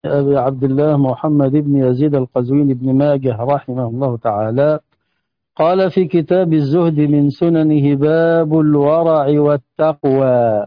أبي عبد الله محمد بن يزيد القزويني بن ماجه رحمه الله تعالى قال في كتاب الزهد من سننه: باب الورع والتقوى.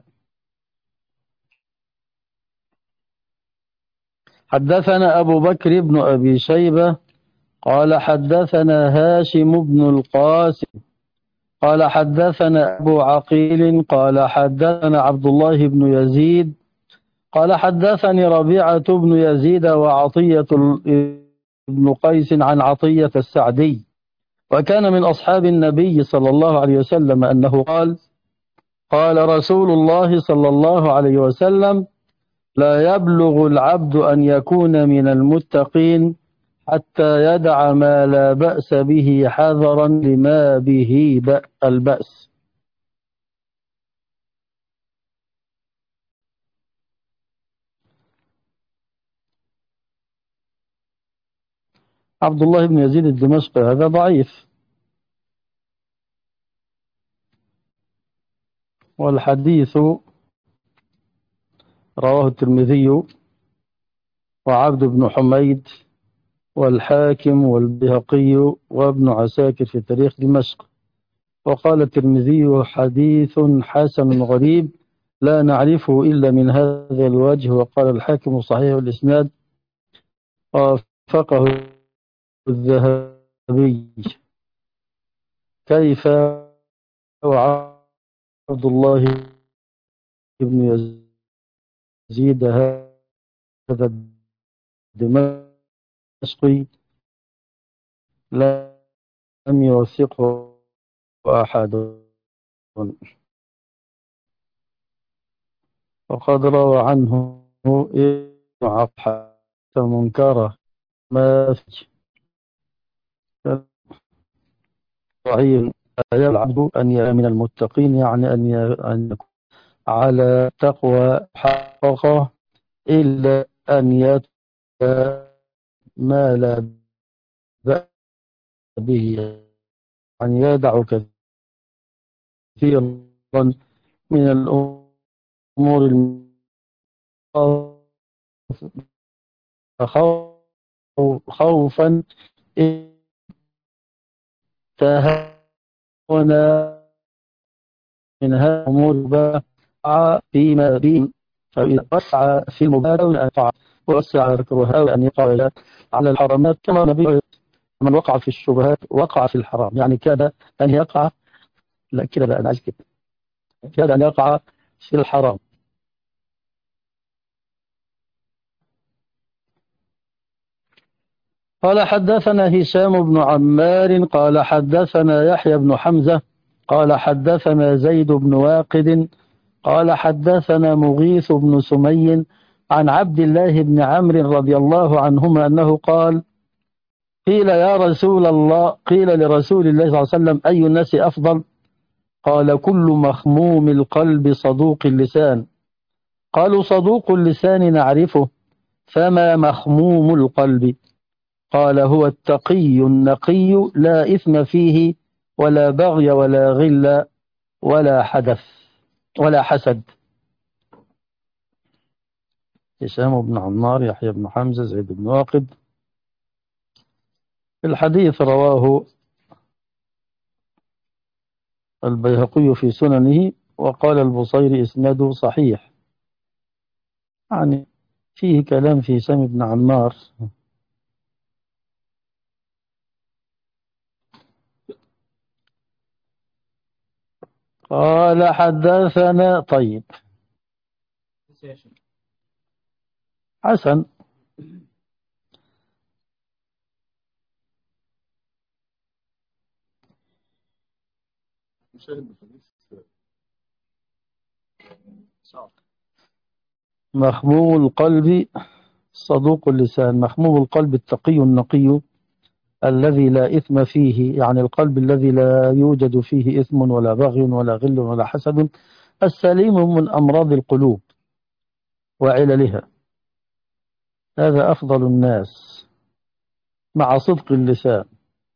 حدثنا أبو بكر بن أبي شيبة قال حدثنا هاشم بن القاسم قال حدثنا أبو عقيل قال حدثنا عبد الله بن يزيد قال حدثني ربيعة بن يزيد وعطية بن قيس عن عطية السعدي، وكان من أصحاب النبي صلى الله عليه وسلم أنه قال: قال رسول الله صلى الله عليه وسلم: لا يبلغ العبد أن يكون من المتقين حتى يدع ما لا بأس به حذرا لما به البأس. عبد الله بن يزيد الدمشقي هذا ضعيف، والحديث رواه الترمذي وعبد بن حميد والحاكم والبيهقي وابن عساكر في تاريخ دمشق. وقال الترمذي: حديث حسن غريب لا نعرفه إلا من هذا الوجه. وقال الحاكم: صحيح الإسناد، وافقه الذهبي. كيف عبد الله بن يزيد هذا الدمشقي لم يوثقه أحد، وقد روى عنه ابن عبد منكره ما في صحيح. العبد أن يكون من المتقين، يعني أن يكون على تقوى حقه، إلا أن يتقى ما لا بأس به، يعني يدع كثيرا من الأمور خوفا تهاون من هذه الأمور بقع فيما بين، فإذا وسع في المبادرة أن يقع، ووسع ذكرها وأن يقع على الحرامات، كما النبي: من وقع في الشبهات وقع في الحرام. يعني كاد أن يقع، لا كده بقى أنا عايز كده، كاد أن يقع في الحرام. قال حدثنا هشام بن عمار قال حدثنا يحيى بن حمزة قال حدثنا زيد بن واقد قال حدثنا مغيث بن سمي عن عبد الله بن عمرو رضي الله عنهما أنه قال: قيل يا رسول الله، قيل لرسول الله صلى الله عليه وسلم: أي الناس أفضل؟ قال: كل مخموم القلب صدوق اللسان. قالوا: صدوق اللسان نعرفه، فما مخموم القلب؟ قال: هو التقي النقي، لا إثم فيه ولا بغي ولا غل ولا حدث ولا حسد. هشام بن عمار، يحيى بن حمزة، زيد بن واقد. الحديث رواه البيهقي في سننه، وقال البصيري إسناده صحيح. يعني فيه كلام في هشام بن عمار. قال حدثنا طيب حسن. مخموم القلب صدوق اللسان. مخموم القلب التقي النقي الذي لا إثم فيه، يعني القلب الذي لا يوجد فيه إثم ولا بغي ولا غل ولا حسد، السليم من أمراض القلوب وعللها. هذا أفضل الناس مع صدق اللسان.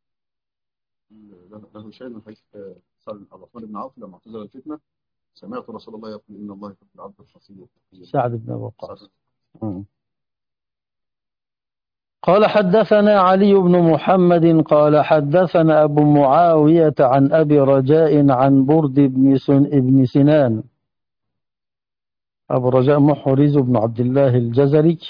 له شيء من حديث سعد بن عبد بن عوف لما اعتزل الفتنه، سمعت رسول الله يقول: ان الله يحب العبد الخفي. سعد بن وقاص. قال حدثنا علي بن محمد قال حدثنا أبو معاوية عن أبي رجاء عن برد بن سنان. أبو رجاء محرز بن عبد الله الجزري.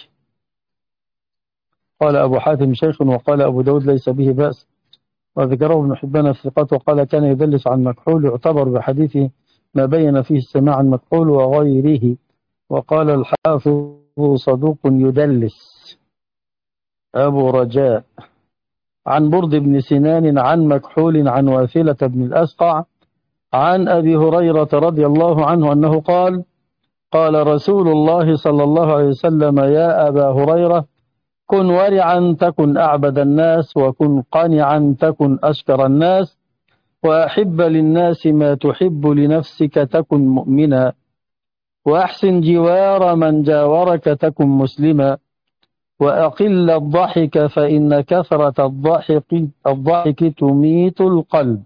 قال أبو حاتم شيخ، وقال أبو داود ليس به بأس، وذكره ابن حبان الثقات، وقال كان يدلس عن مكحول، يعتبر بحديثه ما بين فيه السماع عن مكحول وغيره. وقال الحافظ صدوق يدلس. أبو رجاء عن برد بن سنان عن مكحول عن واثلة بن الأسقع عن أبي هريرة رضي الله عنه أنه قال قال رسول الله صلى الله عليه وسلم يا أبا هريرة كن ورعا تكن أعبد الناس، وكن قنعا تكن أشكر الناس، وأحب للناس ما تحب لنفسك تكن مؤمنا، وأحسن جوار من جاورك تكن مسلما، وأقل الضحك فإن كثرة الضحك تميت القلب.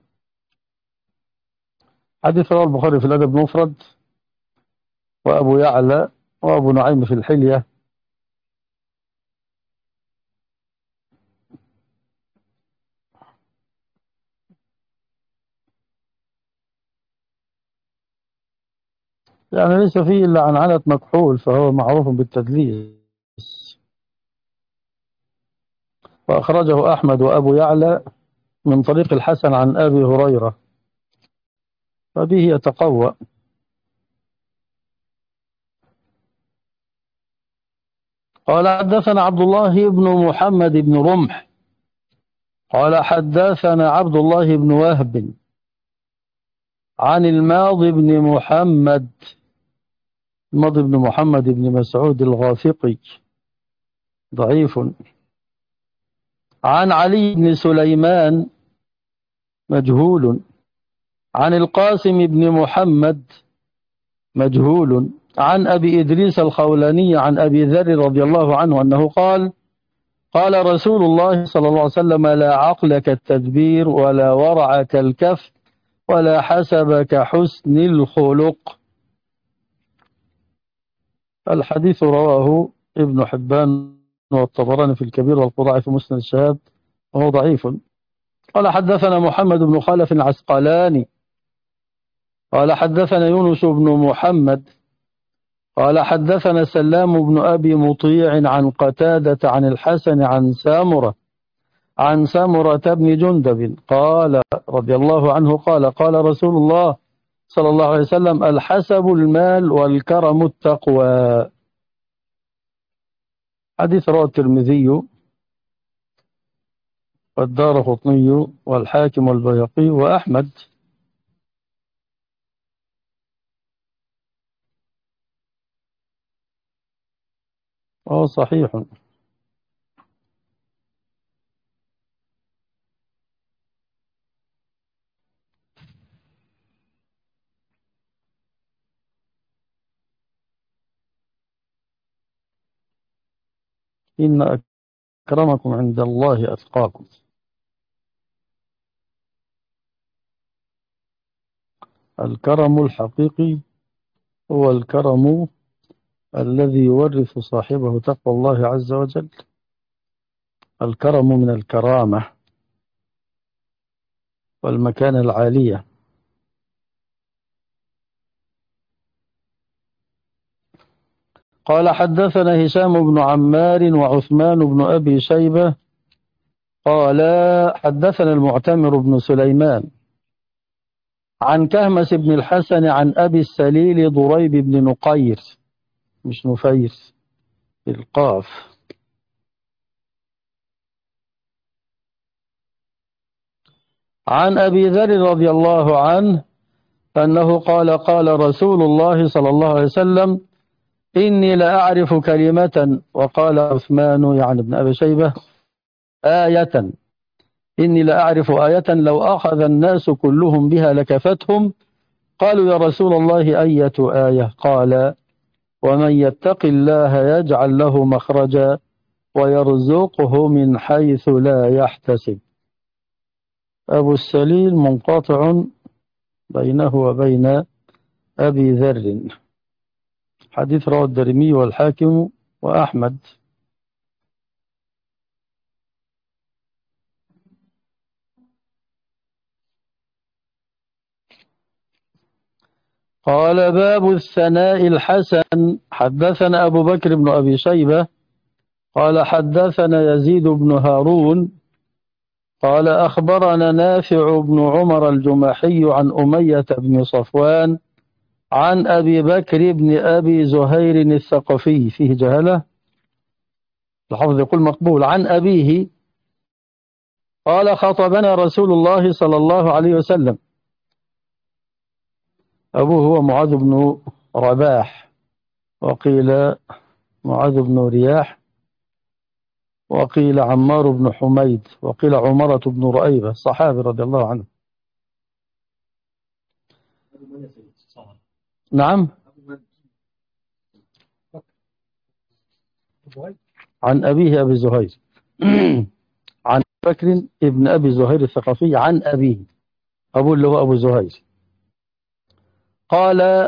حديث رواه البخاري في الأدب المفرد، وأبو يعلى وأبو نعيم في الحلية. يعني ليس فيه إلا عن عنة مكحول، فهو معروف بالتدليس. وأخرجه أحمد وأبو يعلى من طريق الحسن عن أبي هريرة، فبه يتقوى. قال حدثنا عبد الله بن محمد بن رمح قال حدثنا عبد الله بن وهب عن الماضي بن محمد بن مسعود الغافقي ضعيف، عن علي بن سليمان مجهول، عن القاسم بن محمد مجهول، عن أبي إدريس الخولاني عن أبي ذر رضي الله عنه أنه قال قال رسول الله صلى الله عليه وسلم لا عقل كالتدبير، ولا ورع كالكف، ولا حسب كحسن الخلق. الحديث رواه ابن حبان والطبراني في الكبير والقراعي في مسند الشهاب، وهو ضعيف. قال حدثنا محمد بن خلف العسقلاني قال حدثنا يونس بن محمد قال حدثنا سلام بن أبي مطيع عن قتادة عن الحسن عن سمرة بن جندب قال رضي الله عنه قال رسول الله صلى الله عليه وسلم الحسب المال والكرم التقوى. حديث رواه الترمذي والدارقطني والحاكم والبيهقي وأحمد. صحيح. إن أكرمكم عند الله أتقاكم. الكرم الحقيقي هو الكرم الذي يورث صاحبه تقوى الله عز وجل. الكرم من الكرامة والمكانة العالية. قال حدثنا هشام بن عمار وعثمان بن أبي شيبة قال حدثنا المعتمر بن سليمان عن كهمس بن الحسن عن أبي السليل ضريب بن نقير، مش نفير بالقاف، عن أبي ذر رضي الله عنه أنه قال رسول الله صلى الله عليه وسلم إني لأعرف كلمة، وقال عثمان يعني ابن أبي شيبة آية، إني لأعرف آية لو أخذ الناس كلهم بها لكفتهم. قالوا يا رسول الله أية آية؟ قال ومن يتق الله يجعل له مخرجا ويرزقه من حيث لا يحتسب. أبو السليل منقطع بينه وبين أبي ذر. حديث رواه الدارمي والحاكم وأحمد. قال باب الثناء الحسن. حدثنا أبو بكر بن أبي شيبة قال حدثنا يزيد بن هارون قال أخبرنا نافع بن عمر الجمحي عن أمية بن صفوان عن أبي بكر بن أبي زهير الثقفي فيه جهلة، الحافظ يقول مقبول، عن أبيه قال خطبنا رسول الله صلى الله عليه وسلم. أبوه هو معاذ بن رباح، وقيل معاذ بن رياح، وقيل عمار بن حميد، وقيل عمرة بن رؤيبة الصحابي رضي الله عنه. نعم، عن أبيه أبي زهير عن بكر ابن أبي زهير الثقفي عن أبيه، أبوه اللي هو أبو زهير. قال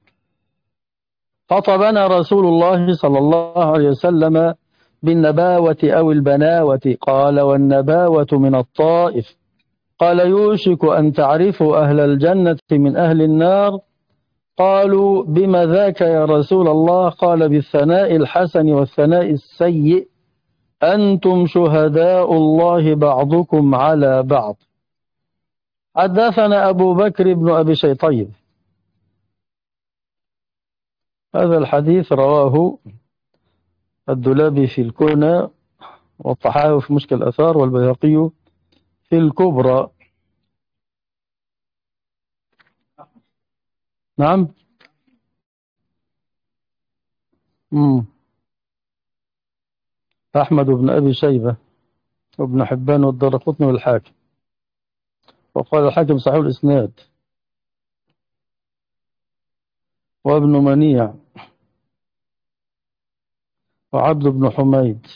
خطبنا رسول الله صلى الله عليه وسلم بالنباوة أو البناوة. قال والنباوة من الطائف. قال يوشك أن تعرفوا أهل الجنة من أهل النار. قالوا بما ذاك يا رسول الله؟ قال بالثناء الحسن والثناء السيء، أنتم شهداء الله بعضكم على بعض. حدثنا أبو بكر بن أبي شيطيب. هذا الحديث رواه الدولابي في الكنى، والطحاوي في مشكل الأثار، والبيهقي في الكبرى. نعم. أحمد بن أبي شيبة وابن حبان والدرقطني والحاكم، وقال الحاكم صحيح الإسناد، وابن منيع، وعبد بن حميد،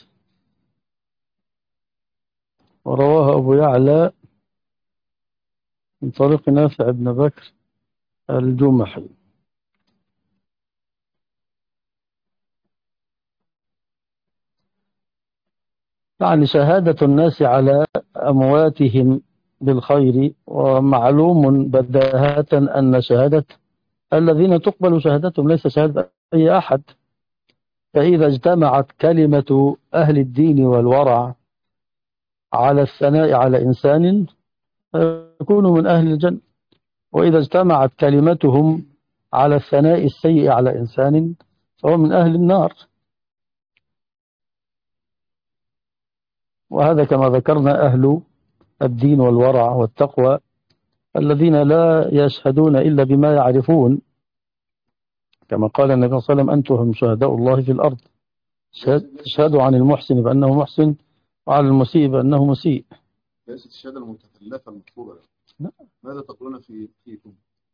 ورواه أبو يعلى من طريق نافع بن بكر الجمحي. يعني شهادة الناس على أمواتهم بالخير، ومعلوم بداهة أن شهادة الذين تقبل شهادتهم ليس شهادة أي أحد. فإذا اجتمعت كلمة أهل الدين والورع على الثناء على إنسان يكون من أهل الجنة، وإذا اجتمعت كلمتهم على الثناء السيء على إنسان فهو من أهل النار. وهذا كما ذكرنا أهل الدين والورع والتقوى الذين لا يشهدون إلا بما يعرفون، كما قال النبي صلى الله عليه وسلم أنتم شهداء الله في الأرض، اشهدوا عن المحسن بأنه محسن وعلى المسيء بأنه مسيء. ليست الشهادة المتكلفة المطلوبة. ماذا تقولون فيكم؟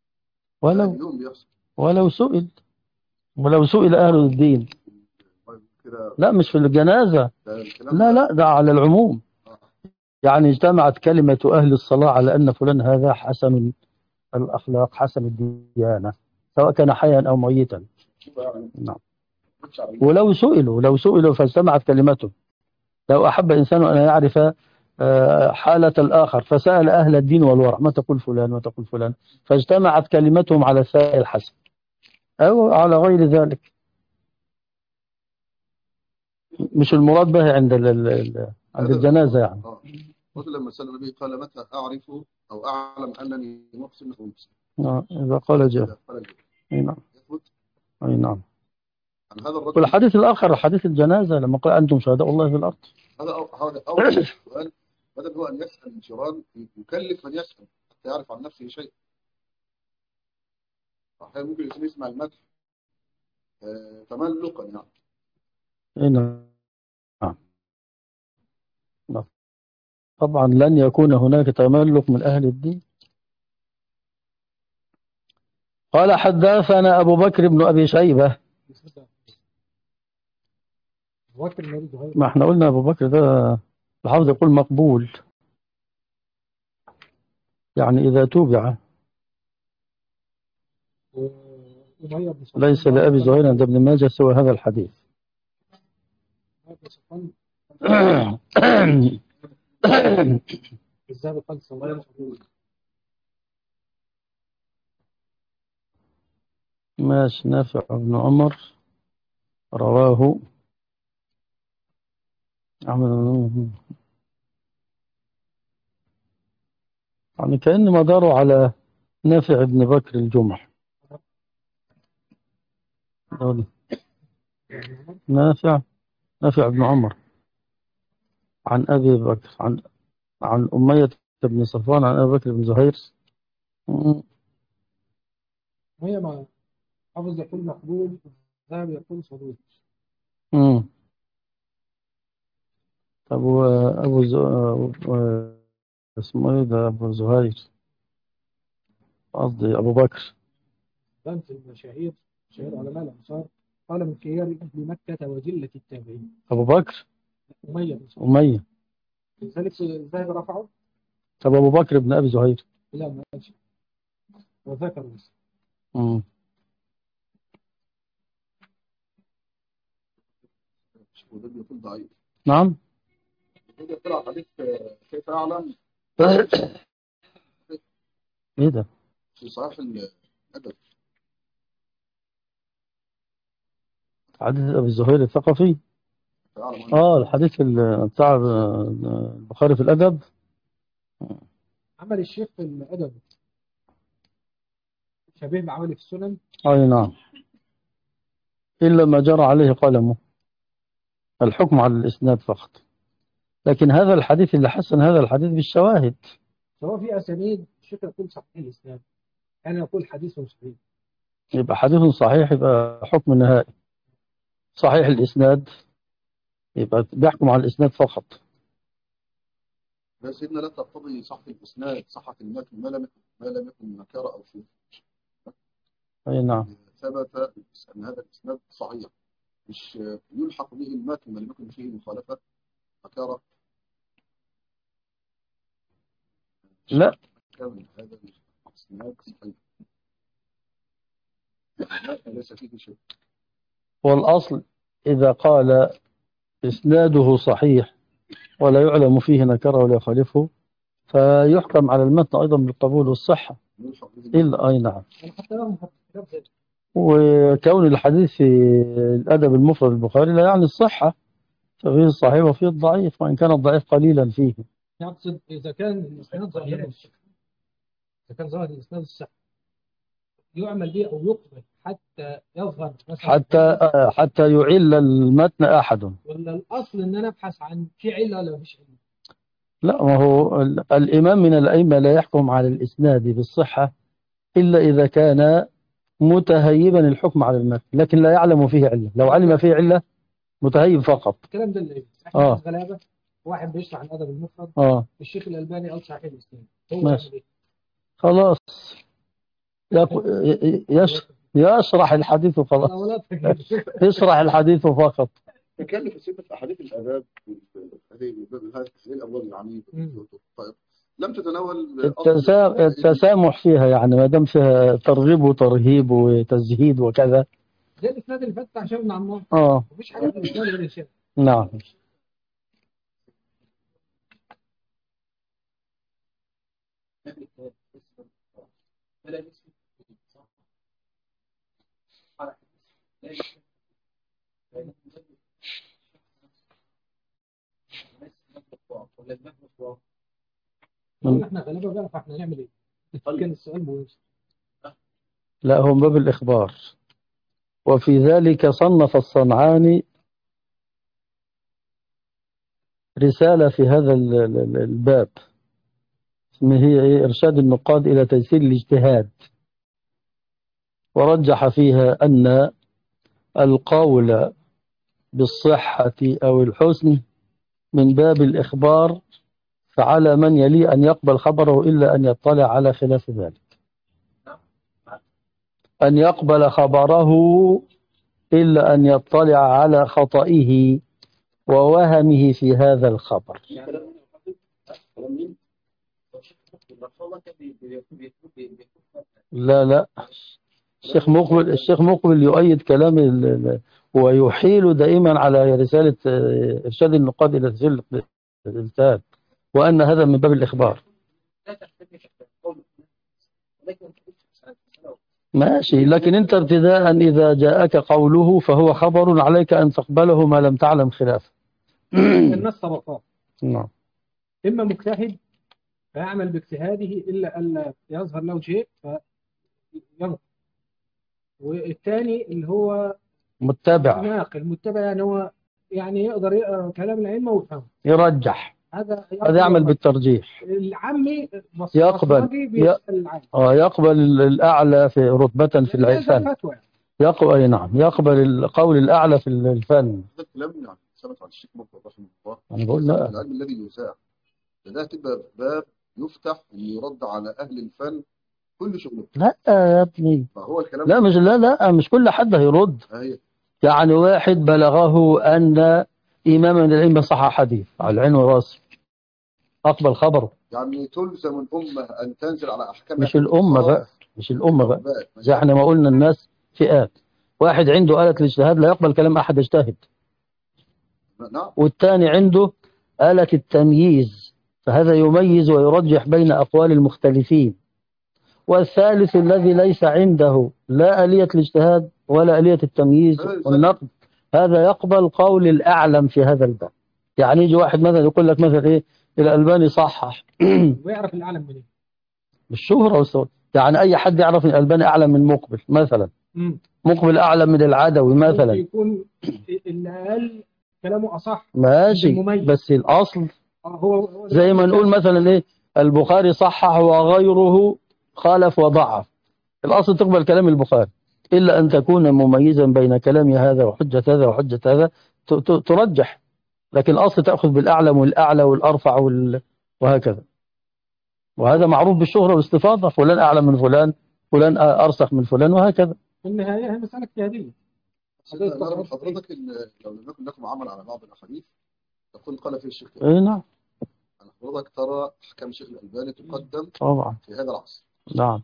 ولو سئل، ولو سئل أهل الدين، لا مش في الجنازة، لا ده على العموم. يعني اجتمعت كلمة أهل الصلاة على أن فلان هذا حسن الأخلاق حسن الديانة، سواء كان حيا أو ميتا. نعم. ولو سئلوا فاجتمعت كلمته. لو أحب إنسان أن يعرف حالة الآخر فسأل أهل الدين والورع ما تقول فلان وتقول فلان، فاجتمعت كلمتهم على الثناء الحسن أو على غير ذلك. مش المراد به عند الجنازة يعني. قلت لما سأل النبي قال متى أعرف أو أعلم أنني محسن أو مسلم؟ إذا قال جاء. أي نعم. أي نعم. والحديث الآخر حديث الجنازة لما قال أنتم شهداء الله في الأرض. هذا أول سؤال، بدل هو أن يسأل الجيران يكلف من يسأل حتى يعرف عن نفسه شيء. أحيانا ممكن الإنسان يسمع المدح تملقا يعني. أي نعم. طبعا لن يكون هناك تملق من أهل الدين. قال حدثنا أبو بكر بن أبي شيبة. ما احنا قلنا أبو بكر ده الحافظ يقول مقبول، يعني إذا توبع. ليس لأبي زهير عند ابن ماجه سوى هذا الحديث. ماشي. نافع بن عمر رواه أحمد. يعني كأن مداره على نافع بن بكر الجمح. نافع نافع بن عمر عن أبي بكر عن أمية بن صفوان عن أبي بكر بن زهير. م- هي ما حافظ يقول مقبول، الذهبي يقول صدوق. م. طب وأبو اسمه إيه ده؟ أبو زهير، قصدي أبو بكر. كان في المشاهير، شهير علماء الأنصار، قال من خيار أهل مكة وجلة التابعين. أبو بكر أمية بن سليمان، أمية. لذلك الذهبي رفعه. طب أبو بكر بن أبي زهير. لا ما قالش، وذكر بس. م. وده بيقول ضعيف. نعم. وده طلع حديث كيف أعلم إيه ده؟ في صحيح الأدب. حديث أبي زهير الثقفي. كيف أعلم أن الحديث بتاع البخاري في الأدب. عمل الشيخ في الأدب شبيه بعمل في السنن. أي نعم. إلا ما جرى عليه قلمه، الحكم على الإسناد فقط. لكن هذا الحديث اللي حسن هذا الحديث بالشواهد. سواء في أسانيد الشيخ يقول صحيح الإسناد، يعني يقول حديث صحيح. يبقى حديث صحيح، يبقى حكم نهائي. صحيح الإسناد يبقى بيحكم على الإسناد فقط. بس إن لا تقتضي صحة الإسناد صحة المتن ما لم يكن نكارة أو شيء. أي نعم. ثبت أن هذا الإسناد صحيح، مش يلحق به المتن ما لم يكن فيه مخالفة نكارة. لا، كامل هذا الإسناد صحيح، ليس فيه شيء. والأصل إذا قال إسناده صحيح ولا يعلم فيه نكره ولا يخالفه، فيحكم على المتن أيضا بالقبول والصحة. يلحق به المتن. إلا أي نعم. يعني حتى لهم كتاب زي وكون الحديث في الأدب المفرد البخاري لا يعني الصحة، ففيه الصحيح وفيه الضعيف، وإن كان الضعيف قليلا فيه. يقصد إذا كان الإسناد ظاهر، إذا كان ظاهر الإسناد الصحيح يعمل به أو يقبل حتى يظهر مثلا، حتى يعل المتن أحد. ولا الأصل إن أنا أبحث عن في علة ولا مفيش علة؟ لا، ما هو الإمام من الأئمة لا يحكم على الإسناد بالصحة إلا إذا كان متهيبا الحكم على المتن، لكن لا يعلم فيه علة. لو علم فيه علة متهيب فقط. الكلام ده اللي إحنا آه ناس غلابة، واحد بيشرح الأدب المفرد، آه الشيخ الألباني قال صحيح الإسناد، هو ماشي. يعمل إيه؟ خلاص. يشرح الحديث فقط. الأولاد كده. يشرح الحديث فقط. تكلم في سنة أحاديث الآداب في هذه الأبواب العميقة. طيب لم تتناول التسامح فيها، يعني ما دام فيها ترغيب وترهيب وتزهيد وكذا. زي الإسناد اللي فات بتاع شاب بن عمار، مفيش حاجة في الإسناد غير الشاب. نعم. احنا غلابة بقى، فاحنا نعمل ايه؟ كان السؤال مهم. لا، هو من باب الإخبار. وفي ذلك صنف الصنعاني رسالة في هذا الباب، اسمها هي إرشاد النقاد إلى تيسير الاجتهاد، ورجح فيها أن القول بالصحة أو الحسن من باب الإخبار، فعلى من يلي أن يقبل خبره إلا أن يطلع على خلاف ذلك. أن يقبل خبره إلا أن يطلع على خطئه ووهمه في هذا الخبر. لا لا، الشيخ مقبل يؤيد كلام ويحيل دائما على رسالة إرشاد النقاد إلى تسجيل الاجتهاد، وأن هذا من باب الإخبار. ماشي، لكن أنت ابتداء إذا جاءك قوله فهو خبر عليك أن تقبله ما لم تعلم خلافه. الناس طبقات، نعم. إما مجتهد فيعمل باجتهاده إلا أن يظهر له شيء فينقل، والثاني اللي هو متبع ناقل متبع، يعني هو يعني يقدر يقرأ كلام الأئمة ويفهمه، يرجح، هذا هذا يعمل يقبل. بالترجيح. العامي يقبل بصمجي بيسأل العام، يقبل الأعلى في رتبة في زي الفن. فتوى. يقبل، أي نعم، يقبل القول الأعلى في الفن. هذا الكلام يعني ثبت عن الشيخ مقبل رحمه الله. أنا بقول لا. العلم الذي يذاع ده تبقى باب يفتح يرد على أهل الفن كل شغله. لا يا ابني، فهو الكلام لا مش لا مش كل حد هيرد. هي يعني واحد بلغه أن إماما من الأئمة صح حديث على العين والرأس، أقبل خبره. يعني تلزم الأمة أن تنزل على أحكام مش الأمة الخاص بقى، مش الأمة بقى، بالعباد. زي احنا ما قلنا الناس فئات. واحد عنده آلة الاجتهاد لا يقبل كلام أحد يجتهد، نعم. والثاني عنده آلة التمييز، فهذا يميز ويرجح بين أقوال المختلفين. والثالث الذي ليس عنده لا آلية الاجتهاد ولا آلية التمييز والنقد، هذا يقبل قول الأعلم في هذا الباب. يعني يجي واحد مثلا يقول لك مثلا إيه، الألباني صحح ويعرف الأعلم منين؟ بالشهرة والسهرة. يعني أي حد يعرف أن الألباني أعلم من مقبل مثلا، مقبل أعلم من العدوي مثلا، يكون اللي قال كلامه أصح ماشي، بس الأصل زي ما نقول مثلا إيه، البخاري صحح وغيره خالف وضعف، الأصل تقبل كلام البخاري، إلا أن تكون مميزا بين كلام هذا وحجة هذا وحجة هذا ترجح، لكن الأصل تأخذ بالأعلم والأعلى والأرفع وهكذا. وهذا معروف بالشهرة والاستفاضة، فلان أعلم من فلان، فلان أرسخ من فلان، وهكذا. في النهاية هي مسألة اجتهادية. نرى من حضرتك إن لو لم يكن لكم عمل على بعض الأحاديث تقول قال فيه الشيخ. أي نعم. حضرتك ترى أحكام الشيخ الألباني تقدم طبعا في هذا العصر. نعم.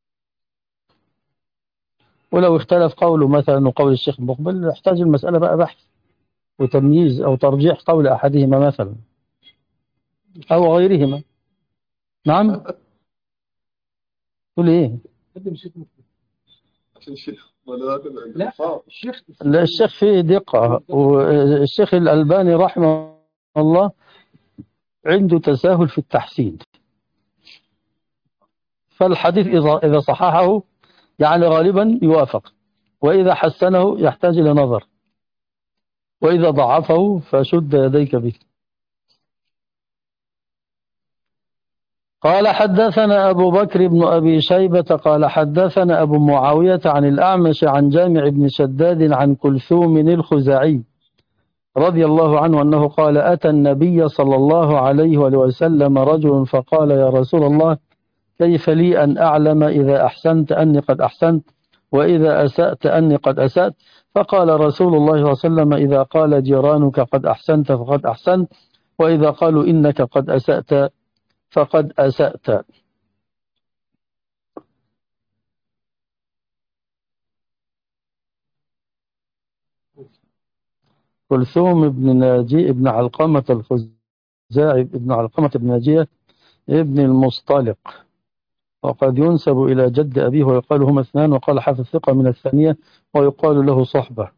ولو اختلف قوله مثلا وقول الشيخ مقبل يحتاج المسألة بقى بحث وتمييز أو ترجيح قول أحدهما مثلا أو غيرهما. نعم. تقول إيه؟ لا الشيخ، لا الشيخ فيه دقة، والشيخ الألباني رحمه الله عنده تساهل في التحسين، فالحديث إذا صححه يعني غالبا يوافق، وإذا حسنه يحتاج إلى نظر، وإذا ضعفه فشد يديك به. قال حدثنا أبو بكر بن أبي شيبة قال حدثنا أبو معاوية عن الأعمش عن جامع بن شداد عن كلثوم الخزاعي رضي الله عنه أنه قال أتى النبي صلى الله عليه وسلم رجل فقال يا رسول الله كيف لي أن أعلم إذا أحسنت أني قد أحسنت وإذا أسأت أني قد أسأت؟ فقال رسول الله صلى الله عليه وسلم إذا قال جيرانك قد أحسنت فقد أحسنت، وإذا قالوا إنك قد أسأت فقد أسأت. كلثوم بن ناجي ابن علقمة الخزاعي ابن علقمة بن ناجية ابن المصطلق، وقد ينسب إلى جد أبيه ويقال هما اثنان، وقال حافظ ثقة من الثانية ويقال له صحبة.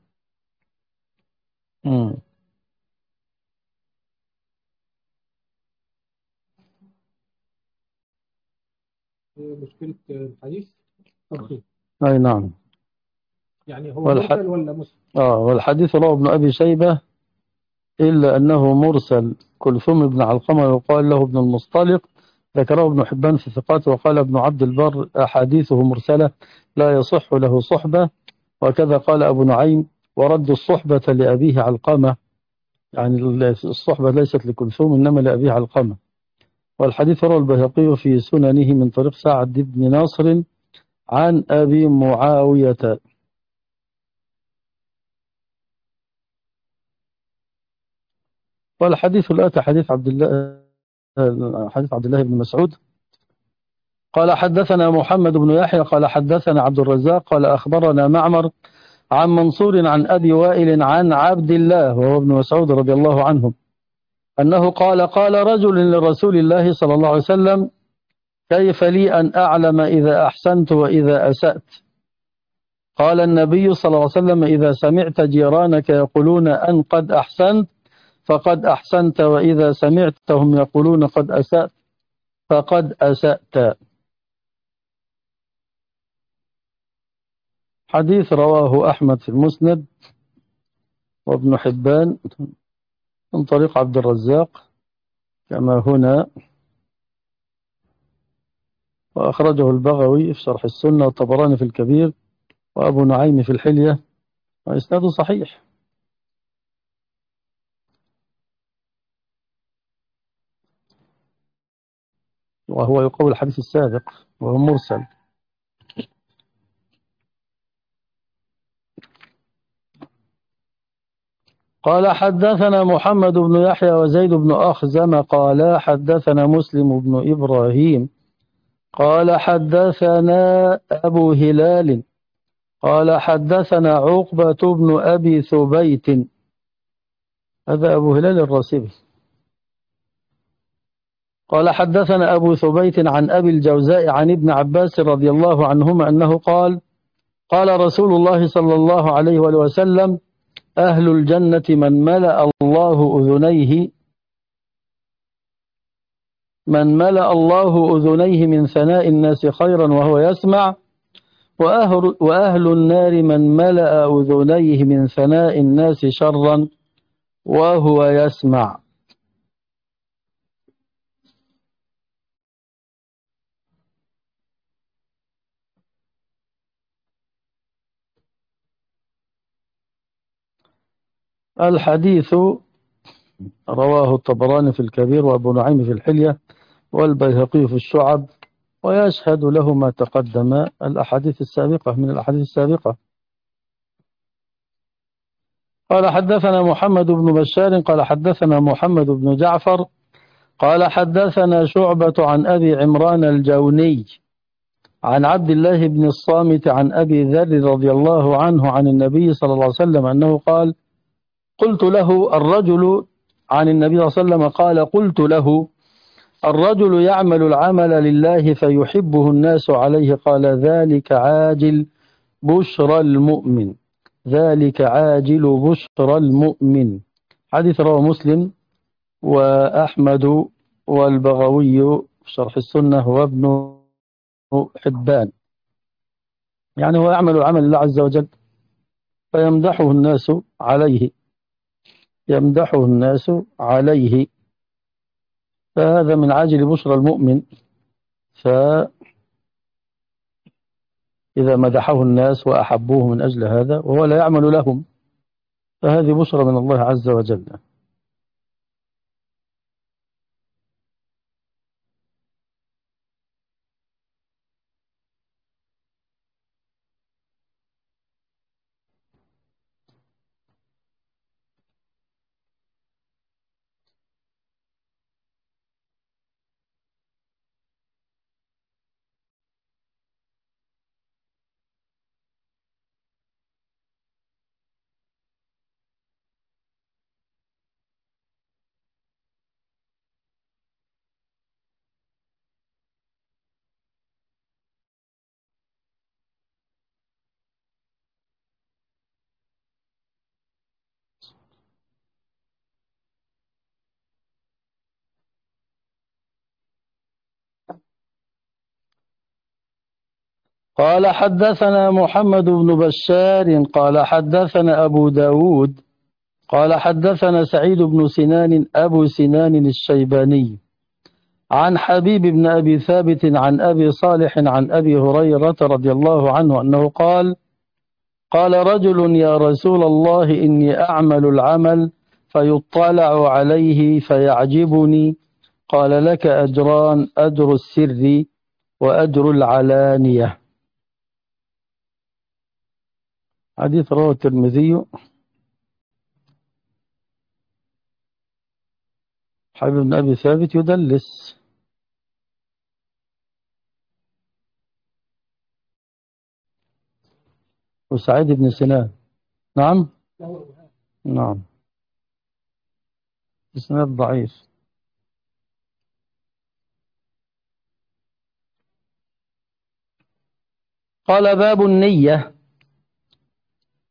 مشكلة الحديث ترخيص. أي نعم. يعني هو مرسل ولا مسلم؟ والحديث رواه ابن أبي شيبة إلا أنه مرسل. كلثوم بن علقمة يقال له ابن المصطلق، ذكره ابن حبان في ثقاته، وقال ابن عبد البر أحاديثه مرسلة لا يصح له صحبة، وكذا قال أبو نعيم ورد الصحبة لأبيه علقمة، يعني الصحبة ليست لكلثوم إنما لأبيه علقمة. والحديث رواه البيهقي في سننه من طريق سعد بن ناصر عن أبي معاوية. والحديث الآتي حديث عبد الله بن مسعود قال حدثنا محمد بن يحيى قال حدثنا عبد الرزاق قال أخبرنا معمر عن منصور عن أبي وائل عن عبد الله وهو ابن مسعود رضي الله عنه أنه قال قال رجل لرسول الله صلى الله عليه وسلم كيف لي أن أعلم إذا أحسنت وإذا أسأت؟ قال النبي صلى الله عليه وسلم: إذا سمعت جيرانك يقولون أن قد أحسنت فقد أحسنت، وإذا سمعتهم يقولون قد أسأت فقد أسأت. حديث رواه أحمد في المسند وابن حبان من طريق عبد الرزاق كما هنا، وأخرجه البغوي في شرح السنة والطبراني في الكبير وأبو نعيم في الحلية، وإسناده صحيح. وهو يقول الحديث السابق وهو مرسل. قال حدثنا محمد بن يحيى وزيد بن أخزم قال حدثنا مسلم بن إبراهيم قال حدثنا أبو هلال قال حدثنا عقبة بن أبي ثبيت، هذا أبو هلال الراسبي، قال حدثنا أبو ثبيت عن أبي الجوزاء عن ابن عباس رضي الله عنهما أنه قال: قال رسول الله صلى الله عليه وآله وسلم: أهل الجنة من ملأ الله أذنيه من ثناء الناس خيرا وهو يسمع، وأهل النار من ملأ أذنيه من ثناء الناس شرا وهو يسمع. الحديث رواه الطبراني في الكبير وأبو نعيم في الحلية والبيهقي في الشعب، ويشهد له ما تقدم الأحاديث السابقة من الأحاديث السابقة. قال حدثنا محمد بن بشار قال حدثنا محمد بن جعفر قال حدثنا شعبة عن أبي عمران الجوني عن عبد الله بن الصامت عن أبي ذر رضي الله عنه عن النبي صلى الله عليه وسلم أنه قال: قلت له الرجل عن النبي صلى الله عليه وسلم قال: قلت له الرجل يعمل العمل لله فيحبه الناس عليه، قال: ذلك عاجل بشرى المؤمن، ذلك عاجل بشرى المؤمن. حديث رواه مسلم وأحمد والبغوي في شرح السنة وابن حبان. يعني هو يعمل العمل لله عز وجل فيمدحه الناس عليه، يمدحه الناس عليه، فهذا من عاجل بشرى المؤمن. فإذا مدحه الناس وأحبوه من أجل هذا وهو لا يعمل لهم فهذه بشرى من الله عز وجل. قال حدثنا محمد بن بشار قال حدثنا أبو داود قال حدثنا سعيد بن سنان أبو سنان الشيباني عن حبيب بن أبي ثابت عن أبي صالح عن أبي هريرة رضي الله عنه أنه قال: قال رجل: يا رسول الله إني أعمل العمل فيطلع عليه فيعجبني، قال: لك أجران، أجر السر وأجر العلانية. حديث رواه الترمذي. حبيب بن أبي ثابت يدلس. وسعيد بن سنان نعم نعم إسناد ضعيف. قال: باب النية.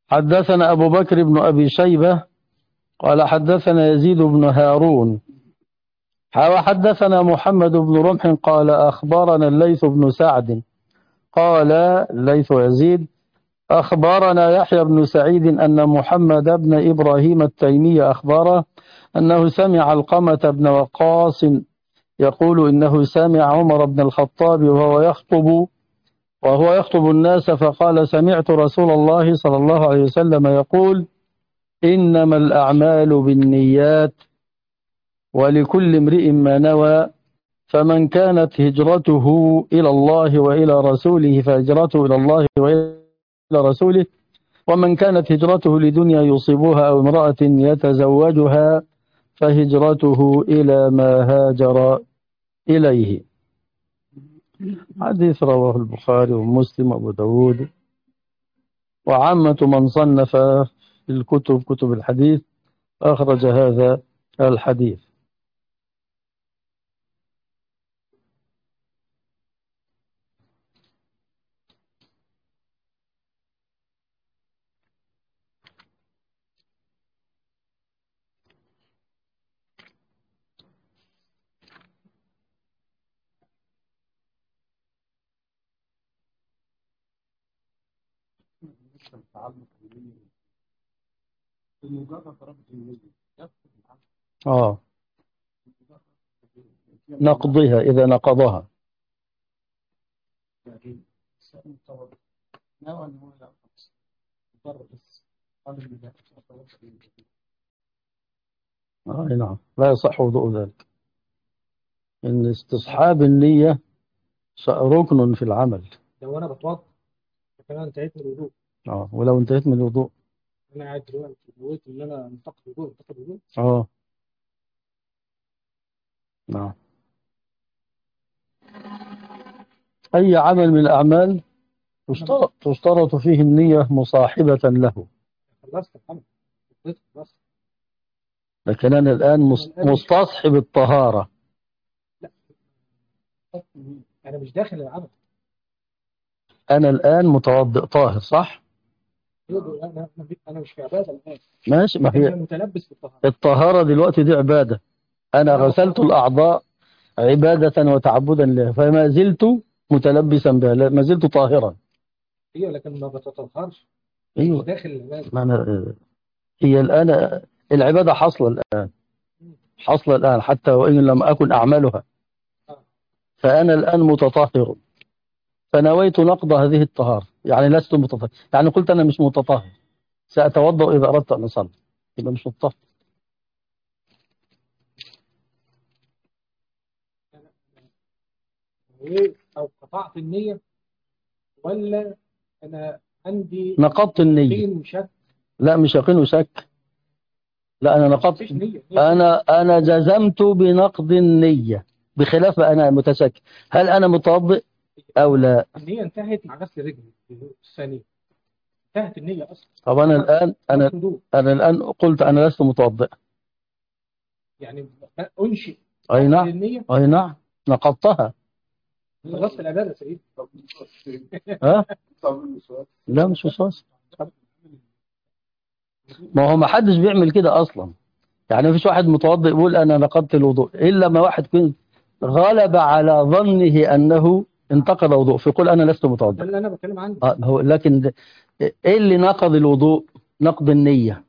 حدثنا أبو بكر بن أبي شيبة قال حدثنا يزيد بن هارون وحدثنا محمد بن رمح قال أخبرنا الليث بن سعد قال الليث يزيد أخبرنا يحيى بن سعيد أن محمد بن إبراهيم التيمي أخبره أنه سمع علقمة بن وقاص يقول إنه سمع عمر بن الخطاب وهو يخطب الناس فقال سمعت رسول الله صلى الله عليه وسلم يقول إنما الأعمال بالنيات ولكل امرئ ما نوى فمن كانت هجرته إلى الله وإلى رسوله فهجرته إلى الله وإلى رسوله ومن كانت هجرته لدنيا يصيبها أو امرأة يتزوجها فهجرته إلى ما هاجر إليه. حديث رواه البخاري ومسلم وأبو داود وعامة من صنف في كتب الحديث أخرج هذا الحديث. نقضها إذا نقضها. نعم لا يصح وضوء ذلك، إن استصحاب النية ركن في العمل. لو أنا بتوضأ كمان انتهيت من الوضوء. ولو انتهيت من الوضوء أنا قاعد دلوقتي قلت إن أنا انتقد وضوء نعم. أي عمل من الأعمال تشترط فيه النية مصاحبة له. خلصت الحمد خلاص. لكن أنا الآن مستصحب الطهارة. لا أنا مش داخل العمل. أنا الآن متوضئ طاهر صح؟ أنا مش في عبادة الآن. ماشي، ما هي متلبس بالطهارة. الطهارة دلوقتي دي عبادة. أنا غسلت الأعضاء عبادة وتعبدا لها فما زلت متلبسا بها، ما زلت طاهرا. ايوه لكن ما بتطهرش. ايوه داخل العبادة. معنى هي الآن العبادة حصل الآن حتى وإن لم أكن أعملها. فأنا الآن متطهر فنويت نقض هذه الطهارة، يعني لست متطهر، يعني قلت أنا مش متطهر سأتوضأ إذا أردت أن أصلي، يبقى مش متطهر. أو قطعت النية ولا أنا عندي نقضت النية. يقين وشك. لا مش يقين وشك، لا أنا نقضت. أنا جزمت بنقض النية بخلاف أنا متشكك هل أنا متوضئ أو لا. النية انتهت مع غسل رجلي الثانية، انتهت النية أصلا. طب أنا الآن قلت أنا لست متوضئ، يعني أنشئ. أي نعم النية. أي نعم نقضتها. خلصت العبادة سيدي. ها؟ لا مش وسواس، ما هو ما حدش بيعمل كده أصلا، يعني ما فيش واحد متوضئ يقول أنا نقضت الوضوء إلا ما واحد كنت غلب على ظنه أنه انتقض وضوء فيقول أنا لست متوضئ. ده اللي أنا بتكلم عنه. هو لكن إيه اللي نقض الوضوء؟ نقض النية.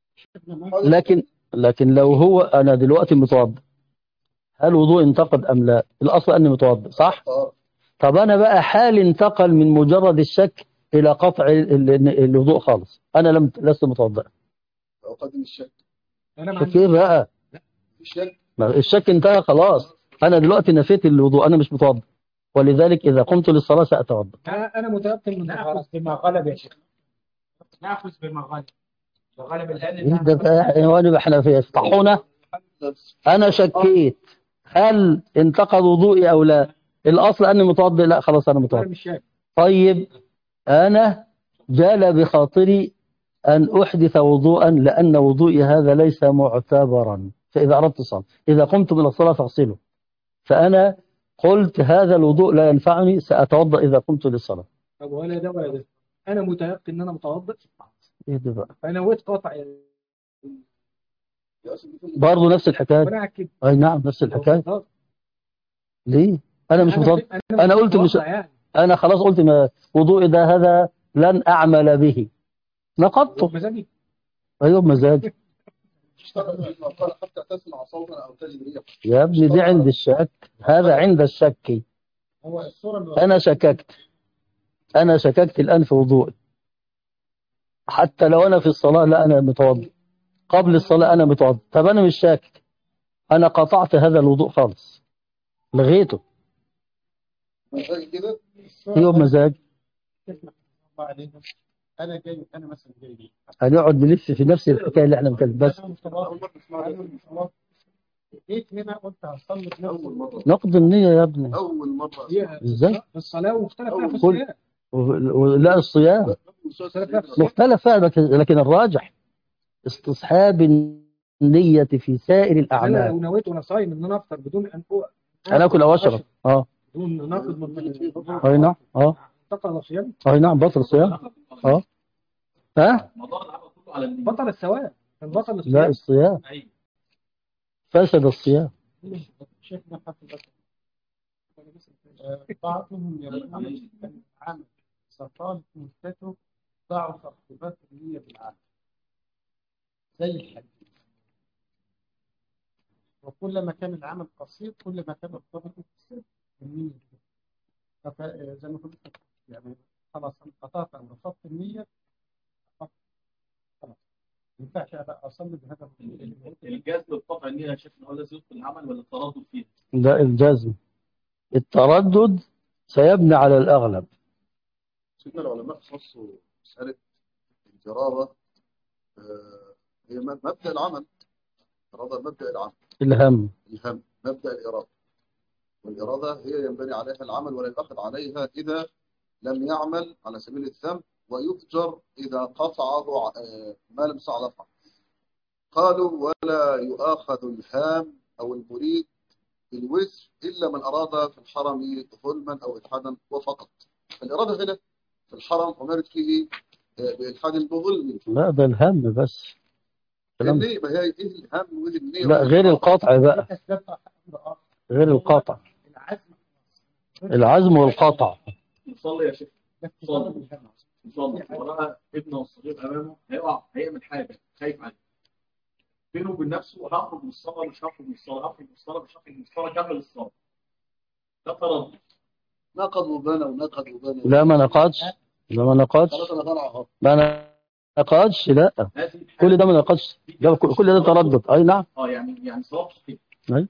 لكن لو هو أنا دلوقتي متوضئ هل الوضوء انتقد أم لا؟ الأصل أني متوضئ صح؟ طب أنا بقى حالي انتقل من مجرد الشك إلى قطع الوضوء خالص، أنا لست متوضئ. قدم الشك. كيف بقى؟ الشك انتهى خلاص، أنا دلوقتي نفيت الوضوء، أنا مش متوضئ، ولذلك إذا قمت للصلاة سأتوضأ. أنا متيقن من نأخذ بما غلب يا شيخ. نأخذ بما غلب. وغلب الآن. ده بقى حنفية طحونة. أنا شكيت هل انتقض وضوئي أو لا، الأصل أني متوضئ، لا خلاص أنا متوضئ. طيب أنا جال بخاطري أن أحدث وضوءا لأن وضوئي هذا ليس معتبرا، فإذا أردت الصلاة إذا قمت من الصلاة فاغسله، فأنا قلت هذا الوضوء لا ينفعني سأتوضأ إذا قمت للصلاة. طب ولا ده ولا ده، أنا متيقن أن أنا متوضئ. ايه ده بقى؟ فنويت قطع برضه نفس الحكايه. وانا قاعد كده. اي نعم نفس الحكايه. ليه؟ انا مش متوضئ. انا انا مش قلت مش، متوضع يعني. انا خلاص قلت ما وضوئي ده هذا لن اعمل به، نقضته. بمزاجي. ايوه بمزاجي. اشتغل فيما قال حتى تسمع صوتا او تجد ريحا. يا ابني دي عند الشك، هذا عند الشك. هو الصورة اللي انا شككت، انا شككت الان في وضوئي، حتى لو انا في الصلاه لا انا متوضئ، قبل الصلاه انا متوضئ. طب انا مش شاكك، انا قطعت هذا الوضوء خالص، لغيته. زي كده. ايوه بمزاج. انا جاي، انا مثلا جاي ليه؟ هنقعد نلف في نفس الحكايه اللي احنا بنتكلم بس. جيت هنا قلت هصلي بنفس اول مرة نقد النية يا ابني. اول مرة هي ازاي؟ في الصلاه ومختلف فيها في كل الصيام. لا الصيام مختلف فعلا، لكن الراجح استصحاب النية في سائر انا الأعمال. لو نويت وانا صايم ان انا افطر بدون ان أنا أكل أو أشرب بدون نقد من أي نعم بطل صيام. أي نعم بطل الصيام. ها بطل الثواب. كان بطل الصيام. لا الصيام فسد الصيام. شيخنا حفظك. بعضهم يقول ان العمل سطال مدته ضعف اختلاف النية بالعمل زي الحديث، وكلما كان العمل قصير كلما كان ارتبط بالنية. زي ما قلت يعني خلاص انا قطعت او رفضت النية، خلاص ما ينفعش بقى اصلي بهذا الجزم بقطع النية يا شيخنا هو الذي يبطل العمل ولا التردد فيه؟ لا الجزم، التردد سيبني على الأغلب. سيدنا العلماء خصوا مسألة الجرابة، هي مبدأ العمل. الإرادة مبدأ العمل. الهم مبدأ الإرادة، والإرادة هي ينبني عليها العمل ولا يؤخذ عليها إذا لم يعمل على سبيل الذنب، ويفجر إذا قطع ما لم يسع دفعه. قالوا ولا يؤاخذ الهام أو المريد بالوزر إلا من أراد في الحرم ظلما أو إلحادا وفقط. الإرادة هنا في الحرم أمرت فيه بإلحاد بظلم. لا ده الهم بس. النية ما هي إيه الهم وإيه النية؟ لا غير القطع بقى، غير القطع، العزم والقطع. يصلي يا شيخ، يصلي وراها ابنه الصغير امامه هيعمل حاجه خايف عليه، بينه وبين نفسه هخرج من الصلاه مش هخرج من الصلاه، هخرج من الصلاه مش هخرج من الصلاه، كمل الصلاه. ده تردد. نقض وبنى ونقض وبنى. لا ما نقضش، لا ما نقضش، ما نقضش، لا كل ده ما نقضش، كل ده تردد. اي نعم. يعني صلاه صحيح. اي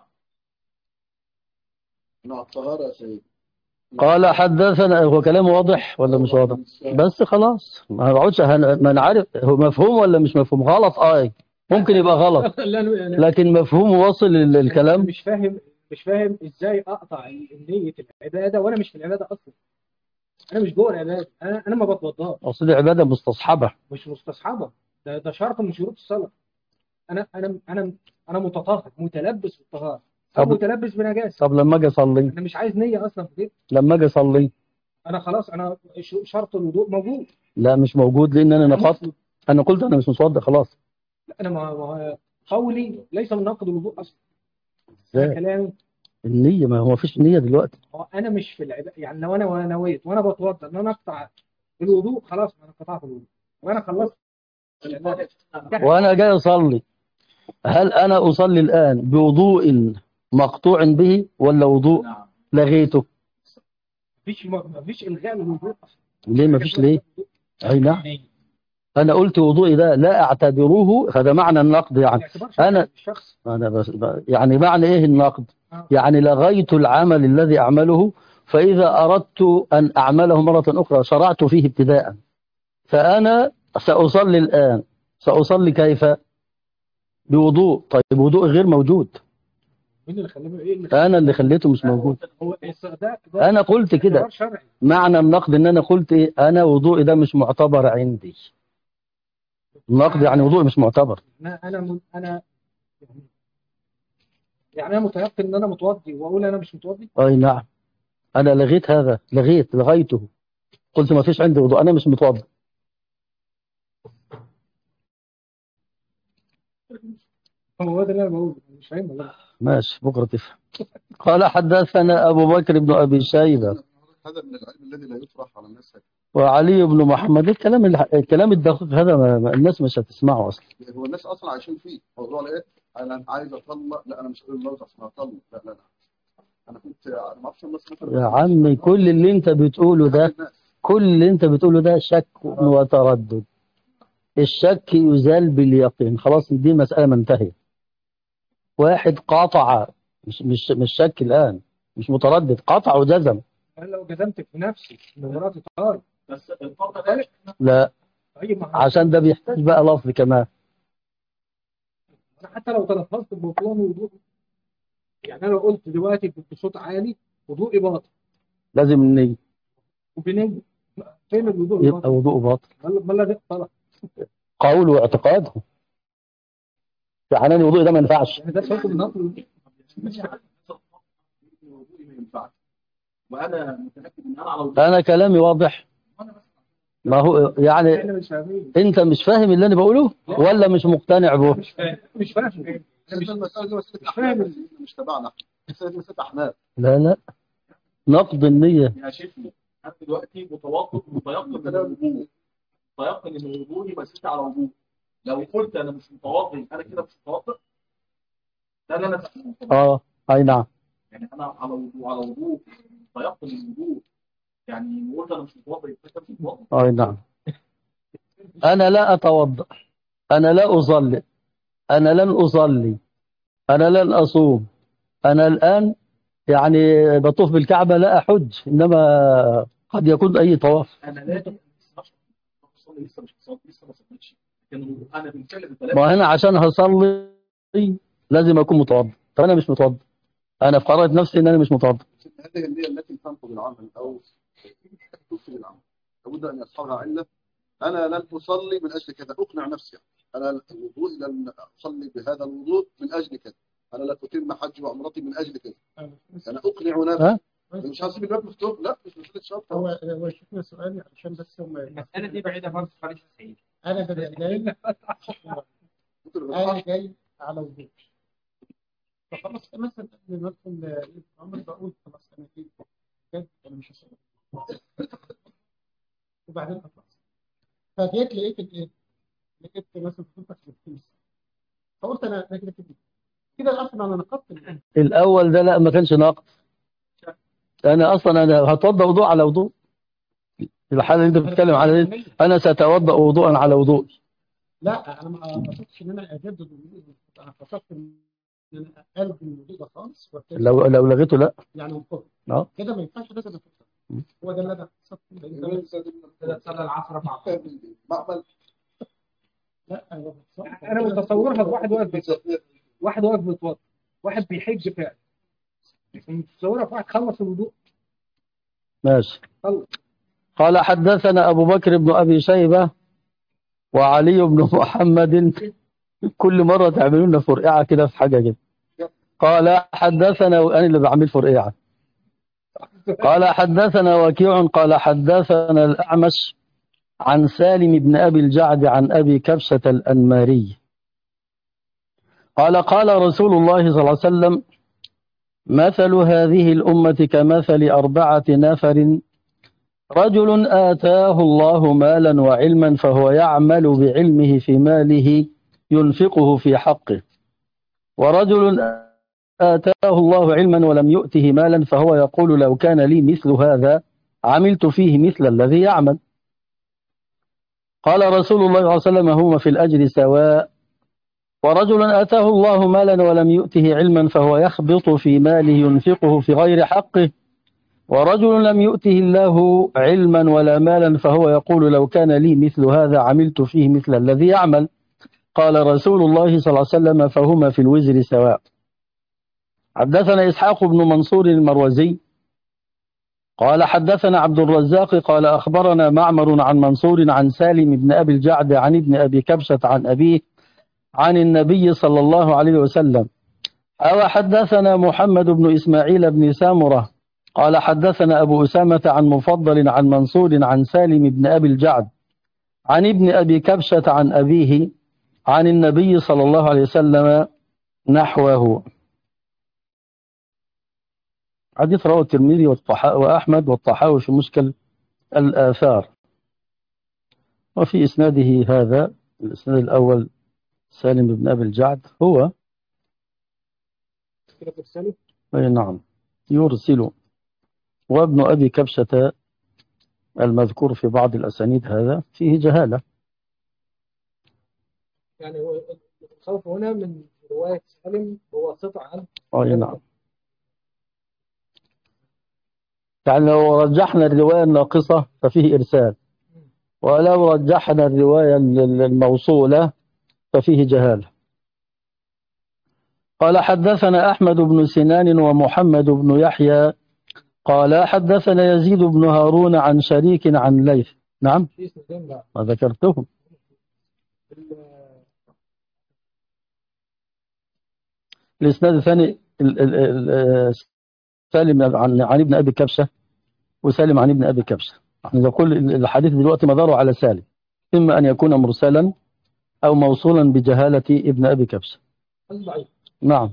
مع الطهارة يا سيدي. قال حدثنا، هو كلامه واضح ولا مش واضح؟ بس خلاص ما نقعدش ما نعرف هو مفهوم ولا مش مفهوم. غلط ممكن يبقى غلط، لكن مفهوم واصل للكلام. مش فاهم ازاي اقطع نية العبادة وانا مش في العبادة اصلا. انا مش جوه العبادة، انا ما بتوضاش. اصل العبادة مستصحبة، مش مستصحبة، ده شرط من شروط الصلاة. انا متطهر متلبس بالطهارة او متلبس بنجاسة. طب لما اجي اصلي انا مش عايز نية اصلا في كده. لما اجي اصلي انا خلاص انا شرط الوضوء موجود. لا مش موجود لان انا نقضت. انا قلت انا مش متوضا خلاص. لا انا ما قولي ليس من نقض الوضوء اصلا. كلامي النية، ما هو فيش نية دلوقتي. انا مش في العبادة يعني. لو انا نويت وانا بتوضا ان انا اقطع الوضوء خلاص انا قطعت الوضوء وانا خلصت. وانا جاي اصلي، هل انا اصلي الان بوضوء مقطوع به ولا وضوء لغيته؟ مفيش الغاء للوضوء اصلا. ليه مفيش؟ ليه؟ اي نعم انا قلت وضوئي ده لا اعتبره، هذا معنى النقد يعني. انا بس يعني معنى ايه النقد؟ يعني لغيت العمل الذي اعمله، فاذا اردت ان اعمله مرة اخرى شرعت فيه ابتداء. فانا ساصلي الان، ساصلي كيف؟ بوضوء. طيب وضوء غير موجود. مين اللي خليه؟ انا اللي خليته مش موجود. هو انا قلت كده. معنى النقد ان انا قلت ايه؟ انا وضوئي ده مش معتبر عندي. النقد يعني وضوء مش معتبر. انا يعني انا متيقن ان انا متوضي واقول انا مش متوضي. اي نعم انا لغيت هذا، لغيته، قلت ما فيش عندي وضوء، انا مش متوضي. هو ده اللي انا بقوله، مش فاهم ولا لا. ماشي بكرة تفهم. قال حدثنا أبو بكر بن أبي شيبة هذا من العلم الذي لا يطرح على الناس. وعلي بن محمد. الكلام الدقيق هذا الناس مش هتسمعه أصلا. هو الناس اصلا عايشين فيه موضوع الايه، انا عايز اطلق، لا انا مش هقول اللفظ عشان اطلق، لا لا لا، انا كنت انا ما اعرفش الناس مثلا يا عمي كل اللي انت بتقوله ده، كل اللي انت بتقوله ده شك وتردد. الشك يزال باليقين، خلاص دي مسألة منتهية. واحد قاطع، مش شك الآن، مش متردد، قطع وجزم. انا لو جزمت في نفسي ان مراتي طالق، بس الفرق ده لا، طيب ما عشان ده بيحتاج بقى لفظ كمان. انا حتى لو تلفظت ببطلان وضوء، يعني انا لو قلت دلوقتي بصوت عالي وضوئي باطل لازم النية، وبنية، فين الوضوء يبقى الباطل؟ وضوء باطل. ما الذي طلق؟ قول واعتقاده. يعني وضوء ده ما ينفعش. يعني ده حكم نقل. وضوئي ما ينفعش، وانا متاكد ان انا على وضوء. أنا كلامي واضح. ما هو يعني احنا مش فاهمين. أنت مش فاهم اللي أنا بقوله ولا مش مقتنع به؟ مش فاهم. المسألة دي مسألة أحناف، مش تبعنا، مسألة أحناف. لا لا، نقض النية. يا شيخنا انا دلوقتي متيقن من الوضوء، متيقن ان وضوئي مسيت على وضوء. لو قلت انا مش متوضئ انا كده مش متوضئ، ده اللي انا فاهمه. أي نعم. يعني انا على وضوء، على وضوء، متيقن الوضوء، يعني قلت انا مش متوضئ يبقى كده مش متوضئ. أي نعم. أنا لا أتوضأ، أنا لا أصلي، أنا لن أصلي، أنا لن أصوم، أنا الآن يعني بطوف بالكعبة لا أحج، إنما قد يكون أي طواف. انا لازم اصلي، لسه مش مصلي، لسه ما صليتش، لكن انا بالفعل ما هنا عشان هصلي لازم أكون متوضأ، فأنا مش متوضأ، أنا في قرارة نفسي إن أنا مش متوضأ. هذه النية التي تنقض العمل أو تفسد العمل لابد أن يصحبها علة. أنا لن أصلي من أجل كذا، أقنع نفسي أنا الوضوء لن أصلي بهذا الوضوء من أجل كذا، أنا لا أتم حج وعمرتي من أجل كذا، أنا أقنع نفسي. مش هسيب الباب مفتوح، لا مش مسألة شرط. هو شفنا سؤالي عشان بس هم المسألة دي بعيدة برضه خالص السعيد. انا بدأ جاي انا جاي على وضوء، فخلاص مثلا قبل ما ادخل الامر بقول خلاص انا جاي بجد انا مش هصلي، وبعدين اطلع فجيت لقيت الايه، لقيت مثلا خطتك في فقلت انا كده كده اصلا انا نقضت الأول ده لا، ما كانش ناقض. أنا أصلا أنا هتوضأ وضوء على وضوء. الحالة اللي أنت بتتكلم عليها دي، أنا سأتوضأ وضوءا على وضوء. لا انا ما قصدتش ان انا اجدد الوضوء، انا قصدت ان انا الغي الوضوء ده خالص لو لغيته لا. يعني وقفت كده ما ينفعش، لازم افكر. هو ده اللي انا قصدته. كده صلى العصر مع معمل. لا انا متصورها بواحد واقف بيتوضا، واحد واقف بيتوضا، واحد بيحج فعلا، متصورها بواحد خلص الوضوء. ماشي. خلص. قال حدثنا أبو بكر بن أبي شيبة وعلي بن محمد. كل مرة تعملوا لنا فرقعة كده في حاجة كده. قال حدثنا، أنا اللي بعمل فرقعة. قال حدثنا وكيع قال حدثنا الأعمش عن سالم بن أبي الجعد عن أبي كبشة الأنماري قال قال رسول الله صلى الله عليه وسلم: مثل هذه الأمة كمثل 4 نفر، رجل آتاه الله مالا وعلما فهو يعمل بعلمه في ماله ينفقه في حقه، ورجل آتاه الله علما ولم يؤته مالا فهو يقول لو كان لي مثل هذا عملت فيه مثل الذي يعمل. قال رسول الله صلى الله عليه وسلم: هما في الأجر سواء. ورجل آتاه الله مالا ولم يؤته علما فهو يخبط في ماله ينفقه في غير حقه، ورجل لم يؤته الله علما ولا مالا فهو يقول لو كان لي مثل هذا عملت فيه مثل الذي يعمل. قال رسول الله صلى الله عليه وسلم: فهما في الوزر سواء. حدثنا إسحاق بن منصور المروزي قال حدثنا عبد الرزاق قال أخبرنا معمر عن منصور عن سالم بن أبي الجعد عن ابن أبي كبشة عن أبيه عن النبي صلى الله عليه وسلم. أو حدثنا محمد بن إسماعيل بن سامرة قال حدثنا أبو أسامة عن مفضل عن منصور عن سالم بن أبي الجعد عن ابن أبي كبشة عن أبيه عن النبي صلى الله عليه وسلم نحوه. حديث رواه الترمذي وأحمد والطحاوي في مشكل الآثار. وفي إسناده هذا الإسناد الأول سالم بن أبي الجعد هو أي نعم يرسل، وابن أبي كبشة المذكور في بعض الأسانيد هذا فيه جهالة. يعني هو الخوف هنا من رواية سالم بواسطة عن أي نعم. يعني لو رجحنا الرواية الناقصة ففيه إرسال، ولو رجحنا الرواية الموصولة ففيه جهالة. قال حدثنا أحمد بن سنان ومحمد بن يحيى قال حدثنا يزيد بن هارون عن شريك عن ليث. نعم في اسمين بقى. ما ذكرتهم. الإسناد الثاني سالم عن ابن أبي كبشة وسالم عن ابن أبي كبشة. احنا نقول الحديث دلوقتي مداره على سالم، إما أن يكون مرسلا أو موصولا بجهالة ابن أبي كبشة. نعم.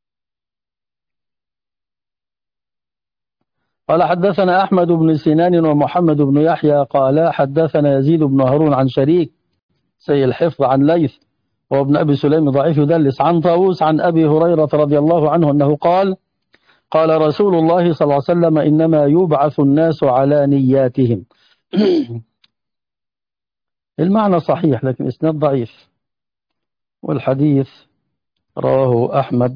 قال حدثنا أحمد بن سنان ومحمد بن يحيى قال حدثنا يزيد بن هارون عن شريك سيء الحفظ عن ليث وابن أبي سليم ضعيف يدلس عن طاووس عن أبي هريرة رضي الله عنه أنه قال قال رسول الله صلى الله عليه وسلم إنما يبعث الناس على نياتهم. المعنى صحيح لكن إسناد ضعيف، والحديث رواه أحمد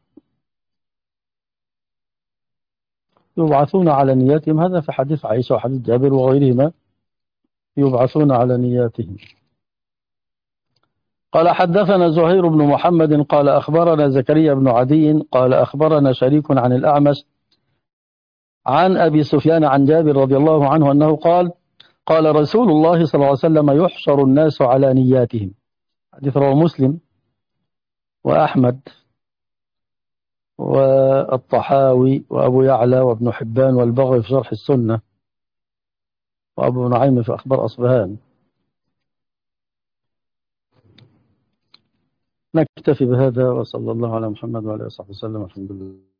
يبعثون على نياتهم، هذا في حديث عائشة وحديث جابر وغيرهما يبعثون على نياتهم. قال حدثنا زهير بن محمد قال أخبرنا زكريا بن عدي قال أخبرنا شريك عن الأعمش عن أبي سفيان عن جابر رضي الله عنه أنه قال قال رسول الله صلى الله عليه وسلم يحشر الناس على نياتهم. حديث رواه مسلم وأحمد والطحاوي وأبو يعلى وابن حبان والبغوي في شرح السنة وأبو نعيم في أخبار أصبهان. نكتفي بهذا وصلى الله على محمد وعلى آله وصحبه وسلم. الحمد لله.